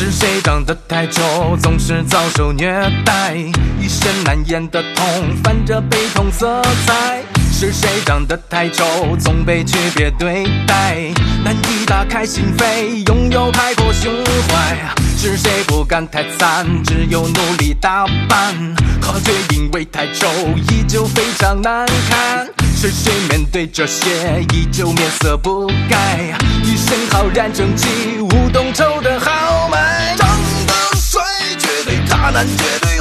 是谁长得太丑，总是遭受虐待，一身难言的痛，泛着悲痛色彩。是谁长得太丑，总被区别对待，难以打开心扉，拥有太过胸怀。是谁不敢太惨，只有努力打扮，可却因为太丑，依旧非常难看。是谁面对这些，依旧面色不改，一身浩然正气，无动愁的豪迈。 长得帅绝对渣男，绝对